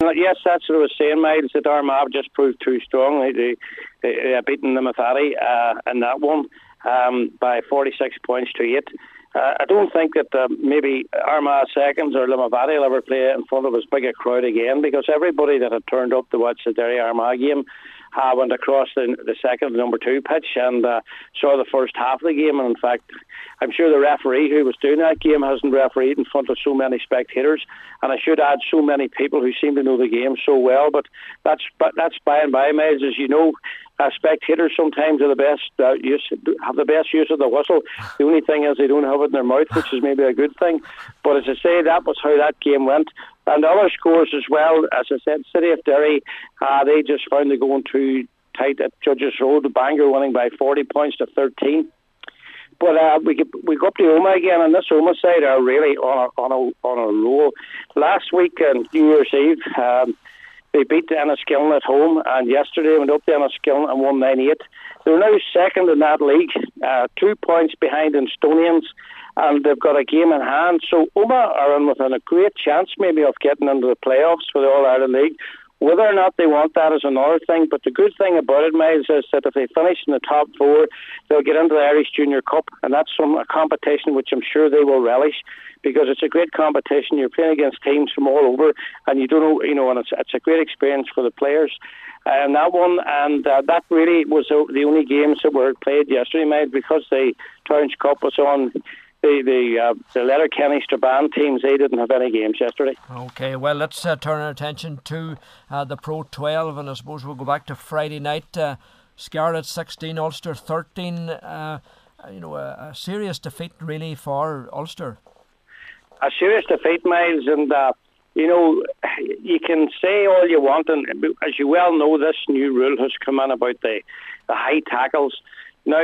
yes, that's what I was saying, Miles, that Armagh just proved too strong. They beaten Limavady in that one by 46 points to 8. I don't think that maybe Armagh seconds or Limavady will ever play in front of as big a crowd again, because everybody that had turned up to watch the Derry Armagh game went across the second number 2 pitch and saw the first half of the game. And in fact, I'm sure the referee who was doing that game hasn't refereed in front of so many spectators, and I should add so many people who seem to know the game so well. But that's by and by, Miles, as you know. Spectators sometimes are have the best use of the whistle. The only thing is they don't have it in their mouth, which is maybe a good thing. But as I say, that was how that game went. And other scores as well, as I said, City of Derry, they just found it going too tight at Judges Road. Bangor winning by 40 points to 13. But we go up to Omagh again, and this Omagh side are really on a roll. Last week on New Year's Eve, they beat Enniskillen at home, and yesterday went up to Enniskillen and won 9-8. They're now second in that league, 2 points behind Estonians, and they've got a game in hand. So Omagh are in within a great chance maybe of getting into the playoffs for the All-Ireland League. Whether or not they want that is another thing, but the good thing about it, Miles, is that if they finish in the top 4, they'll get into the Irish Junior Cup, and that's a competition which I'm sure they will relish, because it's a great competition. You're playing against teams from all over, and you don't know, and it's a great experience for the players. And that one, and that really was the only games that were played yesterday, Miles, because the Towns Cup was on. The Letterkenny Strabane teams, they didn't have any games yesterday. Okay, well, let's turn our attention to the Pro 12, and I suppose we'll go back to Friday night. Scarlett 16, Ulster 13. A serious defeat really for Ulster. A serious defeat, Miles, and you can say all you want, and as you well know, this new rule has come in about the high tackles. Now,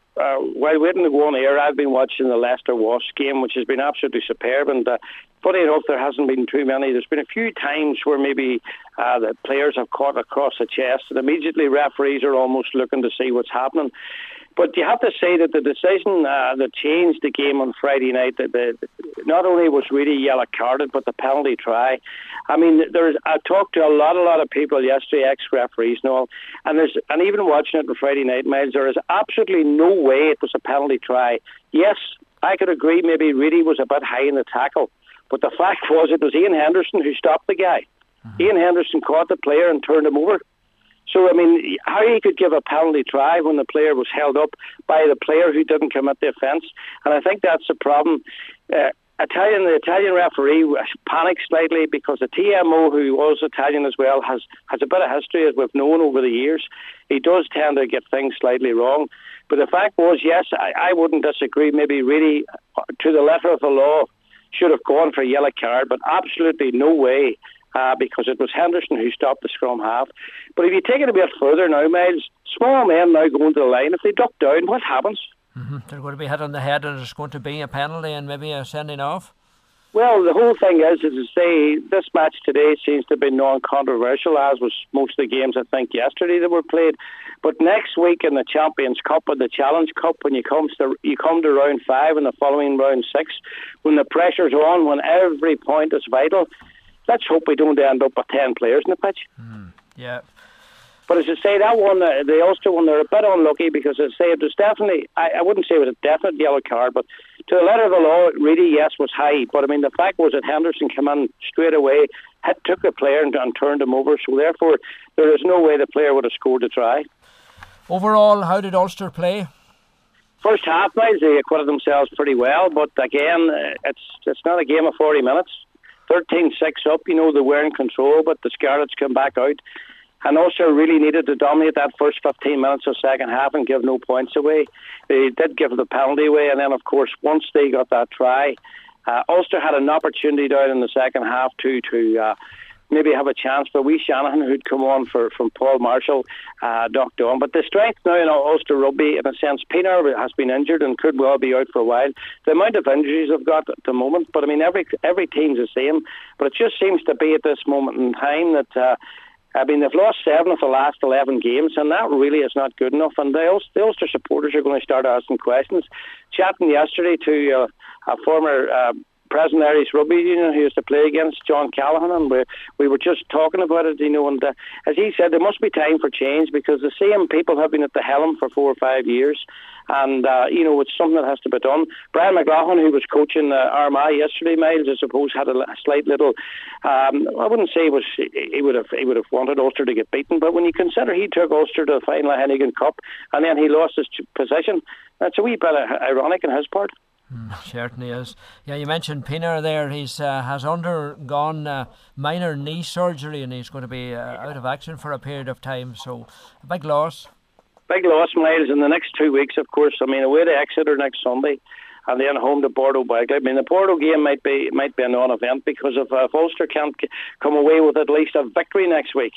while waiting to go on air, I've been watching the Leicester Wasps game, which has been absolutely superb, and funny enough, there hasn't been too many. There's been a few times where maybe the players have caught across the chest, and immediately referees are almost looking to see what's happening. But you have to say that the decision that changed the game on Friday night, that not only was really yellow carded, but the penalty try. I mean, I talked to a lot of people yesterday, ex-referees and all, and even watching it on Friday night, Miles, there is absolutely no way it was a penalty try. Yes, I could agree maybe Reedy was a bit high in the tackle, but the fact was it was Ian Henderson who stopped the guy. Mm-hmm. Ian Henderson caught the player and turned him over. So, I mean, how he could give a penalty try when the player was held up by the player who didn't commit the offence? And I think that's the problem. The Italian referee panicked slightly because the TMO, who was Italian as well, has a bit of history, as we've known over the years. He does tend to get things slightly wrong. But the fact was, yes, I wouldn't disagree. Maybe really, to the letter of the law, should have gone for a yellow card, but absolutely no way. Because it was Henderson who stopped the scrum half. But if you take it a bit further now, Miles, small men now going to the line, if they duck down, what happens? Mm-hmm. They're going to be hit on the head, and there's going to be a penalty and maybe a sending off. Well, the whole thing is to say, this match today seems to be non-controversial, as was most of the games, I think, yesterday that were played. But next week in the Champions Cup and the Challenge Cup, when you come to round 5 and the following round 6, when the pressure's on, when every point is vital, let's hope we don't end up with 10 players in the pitch. Yeah. But as I say, that one, the Ulster one, they're a bit unlucky because, as I say, it was definitely, I wouldn't say it was a definite yellow card, but to the letter of the law, really, yes, was high. But I mean, the fact was that Henderson came in straight away, took the player and turned him over. So therefore, there is no way the player would have scored a try. Overall, how did Ulster play? First half, guys, they acquitted themselves pretty well. But again, it's not a game of 40 minutes. 13-6 up, they were in control, but the Scarlets came back out. And Ulster really needed to dominate that first 15 minutes of second half and give no points away. They did give the penalty away, and then, of course, once they got that try, Ulster had an opportunity down in the second half to maybe have a chance for wee Shanahan, who'd come on from Paul Marshall, ducked on. But the strength now in Ulster rugby, in a sense, Pienaar has been injured and could well be out for a while. The amount of injuries they've got at the moment, but I mean, every team's the same. But it just seems to be at this moment in time that, they've lost 7 of the last 11 games, and that really is not good enough. And the Ulster supporters are going to start asking questions. Chatting yesterday to a former present Irish Rugby Union who used to play against John Callaghan, and we were just talking about it, and as he said, there must be time for change because the same people have been at the helm for 4 or 5 years. And, it's something that has to be done. Brian McLaughlin, who was coaching Armagh yesterday, Miles, I suppose, had a slight little, I wouldn't say he would have wanted Ulster to get beaten, but when you consider he took Ulster to the final of Hennigan Cup and then he lost his position, that's a wee bit ironic on his part. Certainly is. Yeah, you mentioned Pienaar there. He's has undergone minor knee surgery and he's going to be out of action for a period of time, so a big loss. Big loss, Miles, in the next 2 weeks, of course. I mean, away to Exeter next Sunday and then home to Bordeaux Bagley. I mean, the Bordeaux game might be a non-event because if Ulster can't come away with at least a victory next week,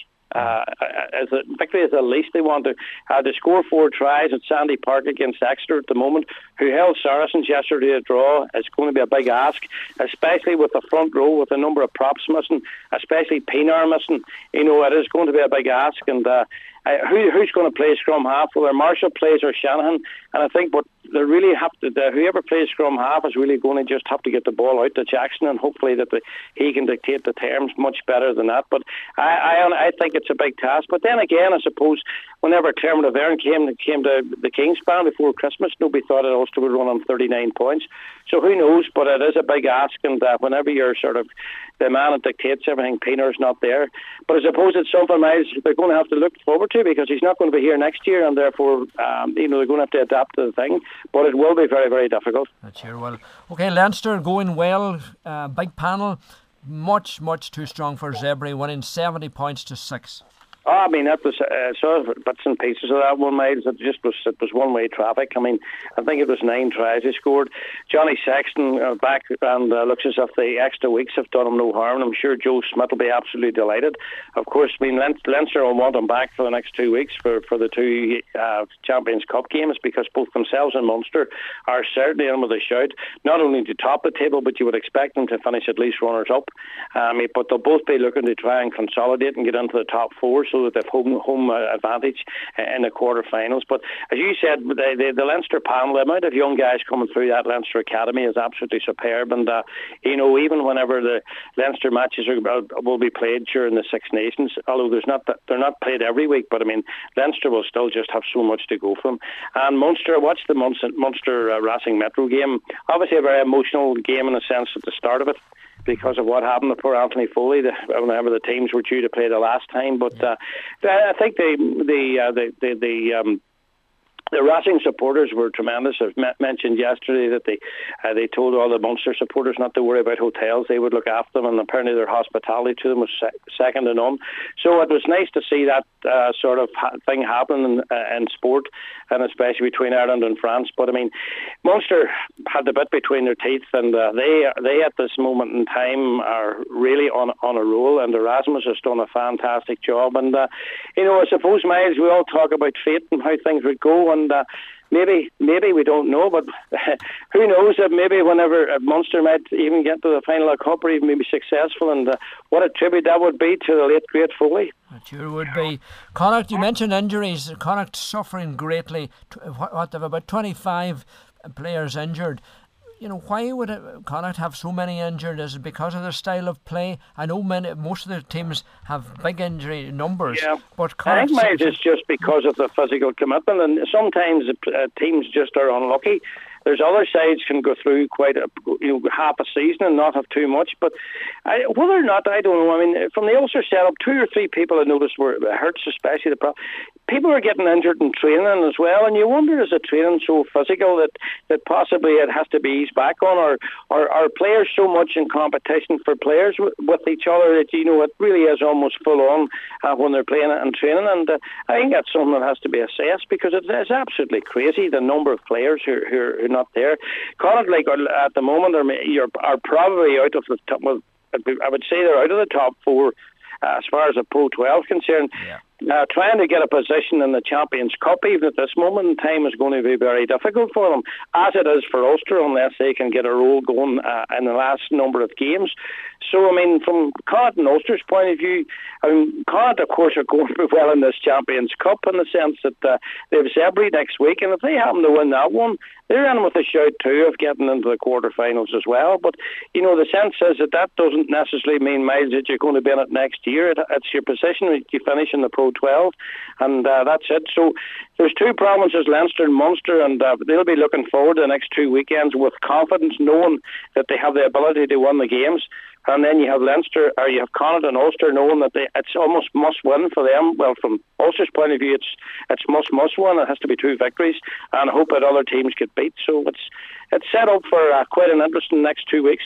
victory is the least they want to score 4 tries at Sandy Park against Exeter at the moment, who held Saracens yesterday a draw. It's going to be a big ask, especially with the front row, with a number of props missing, especially Pienaar missing. It is going to be a big ask, and who's going to play scrum half? Whether Marshall plays or Shanahan, and I think what they really have to do, whoever plays scrum half is really going to just have to get the ball out to Jackson, and hopefully that he can dictate the terms much better than that. But I think it's a big task. But then again, I suppose whenever Clermont of Erin came to the Kingspan before Christmas, nobody thought that Ulster would run on 39 points. So who knows? But it is a big ask, and whenever you're sort of the man that dictates everything, Pienaar's not there. But I suppose it's something, Miles, they're going to have to look forward to because he's not going to be here next year, and therefore, they're going to have to adapt to the thing. But it will be very, very difficult. That sure will. Okay, Leinster going well. Big panel. Much, much too strong for Zebre, winning 70 points to 6. I mean, that was sort of bits and pieces of that one, Miles. It was one-way traffic. I mean, I think it was 9 tries he scored. Johnny Sexton back and looks as if the extra weeks have done him no harm. I'm sure Joe Smith will be absolutely delighted. Of course, I mean, Leinster will want him back for the next 2 weeks for the 2 Champions Cup games because both themselves and Munster are certainly in with a shout. Not only to top the table, but you would expect them to finish at least runners-up. But they'll both be looking to try and consolidate and get into the top 4. So that they've home advantage in the quarterfinals. But as you said, the Leinster panel, the amount of young guys coming through that Leinster academy is absolutely superb. And even whenever the Leinster matches will be played during the Six Nations, although they're not played every week, but I mean Leinster will still just have so much to go from. And Munster, watch the Munster Racing Metro game. Obviously a very emotional game in a sense at the start of it, because of what happened to poor Anthony Foley whenever the teams were due to play the last time. But I think the Racing supporters were tremendous. I've mentioned yesterday that they told all the Munster supporters not to worry about hotels. They would look after them, and apparently their hospitality to them was second to none. So it was nice to see that sort of thing happen in sport, and especially between Ireland and France. But I mean, Munster had the bit between their teeth, and they at this moment in time are really on a roll, and Erasmus has done a fantastic job. And I suppose, Miles, we all talk about fate and how things would go, and maybe we don't know, but who knows? Maybe whenever Munster might even get to the final of the Cup or even maybe successful, and what a tribute that would be to the late great Foley. It sure would be. Connacht, you mentioned injuries. Connacht suffering greatly. What, they have about 25 players injured. Why would Connacht have so many injured? Is it because of their style of play? I know most of the teams have big injury numbers. Yeah. But Connacht, I think it's just because of the physical commitment, and sometimes teams just are unlucky. There's other sides can go through quite half a season and not have too much. But whether or not, I don't know. I mean, from the Ulster setup, 2 or 3 people I noticed were hurt, especially people are getting injured in training as well. And you wonder, is the training so physical that possibly it has to be eased back on, or are players so much in competition for players with each other that it really is almost full on when they're playing it in training? And I think that's something that has to be assessed, because it's absolutely crazy the number of players who are not there. Connacht, at the moment, are probably out of the top. Well, I would say they're out of the top 4 as far as the Pro 12 is concerned. Yeah. trying to get a position in the Champions Cup, even at this moment in time, is going to be very difficult for them, as it is for Ulster, unless they can get a roll going in the last number of games. So, I mean, from Connacht and Ulster's point of view, Connacht, of course, are going to be well in this Champions Cup in the sense that they have Zebre next week, and if they happen to win that one, they're in with a shout too of getting into the quarterfinals as well. But, you know, the sense is that doesn't necessarily mean, Miles, that you're going to be in it next year. It's your position that you finish in the Pro 12, and that's it. So there's two provinces, Leinster and Munster, and they'll be looking forward to the next 2 weekends with confidence, knowing that they have the ability to win the games. And then you have Leinster, or you have Connacht and Ulster, knowing that it's almost must-win for them. Well, from Ulster's point of view, it's must-win. It has to be 2 victories, and hope that other teams get beat. So it's set up for quite an interesting next 2 weeks.